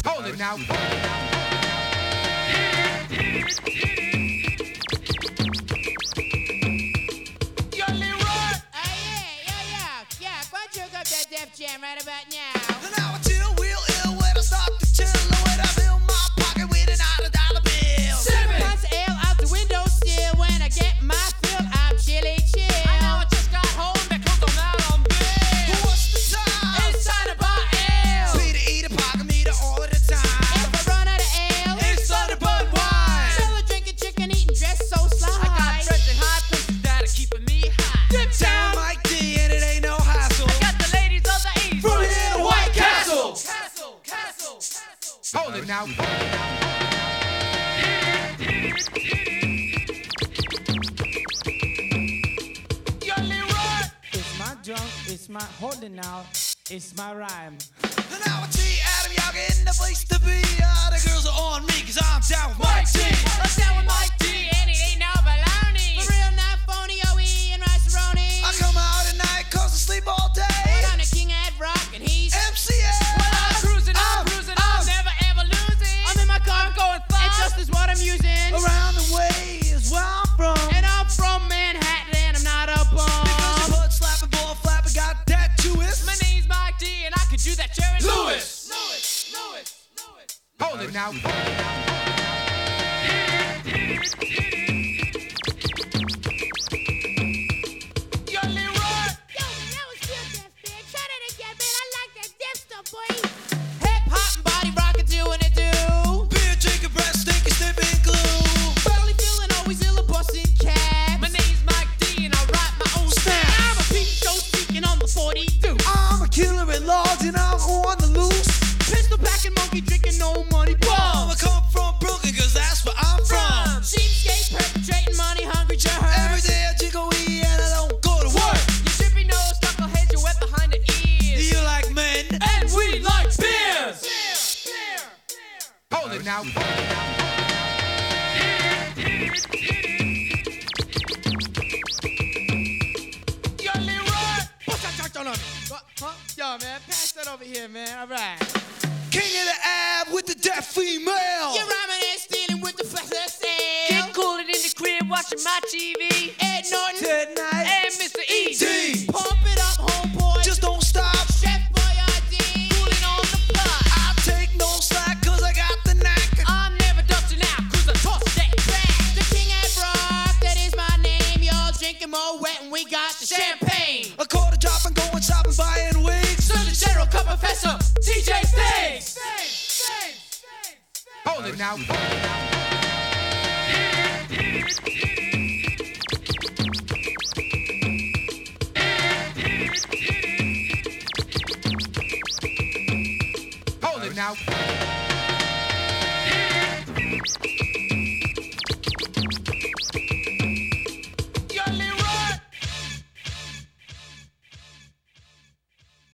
Hold it now. Yo, Leroy. Yeah. Go and jerk up that Def Jam right about now. And now I chill, real ill, when I start to chill, when I fill my pocket with an $100 bill. Punch L out the window still. When I get my fill, I'm chilly chill. I know I just got home because I'm out on bill. What's the time? It's time to buy L. Peter, eat a pocket meter all the time. If I run out of L, It's Thunderbird wine. Still drinking chicken, eating dress so sly. I got friends in high places that are keeping me high. Dip Down down. Mike D, and it ain't no hassle. I got the ladies of the East. From here to White Castle. Castle. Hold it now. Yo, Leroy. It's my drum, it's my holding out, it's my rhyme. And now I see Adam Yaga in the place to be. The girls are on me, cause I'm down with Mike D. I'm down with Mike D, and it ain't no baloney. For real, not phony, OE and rice-a-roni. I come out at night, cause I sleep all day. But I'm the king at rock, and he's MCA. I'm cruising, I'm never ever losing. I'm in my car, I'm going and fast. just is what I'm using. Around the way is where I'm from. And I'm from Manhattan, and I'm not a Because bum. you put slapping, ball flapping, got that Jewish. My name's Mike D, and I could do that Jerry Lewis. Hold it now. Yo, Leroy. Yo, man, that was good, Def, man. Try that again, man. I like that Def stuff, boy. Hip-hop and body rockin' doing it, do. Beer drinking, breath stinking, sniffing glue. Barely feeling always ill, a bustin' cab. My name's Mike D, and I write my own Snap. I'm a peep show speaking on the 42. I'm a killer at large and I'm on the loose. Pistol packing, monkey drinking, no money I bum. come from Brooklyn, cause that's where I'm from. Cheapskate perpetrating money hungry jerk. Every day I jiggle weed and I don't go to work. You drippy nose, knuckleheads, you're wet behind the ears. You like men? And we like beers. Hold it now. Yo, Leroy. What's that charge on me? What? Huh? Yo, man, pass that over here, man. All right. King of the ab with the deaf female. You're rhyming and stealing with the fast sale. Get coolin' in the crib, watching my TV. Ed Norton Ted Knight. And Mr. Easy. D. Pump it up, homeboy. Just don't stop. Chef Boyardee. Cooling on the block. I take no slack cause I got the knack. I'm never dusting out, cause I toss that back. The king at rock, that is my name. Y'all drinking more wet and we got the champagne. A quarter drop and going shopping, buying wigs. Surgeon General, Cup Professor, TJ Things. Hold it now. Hold it now.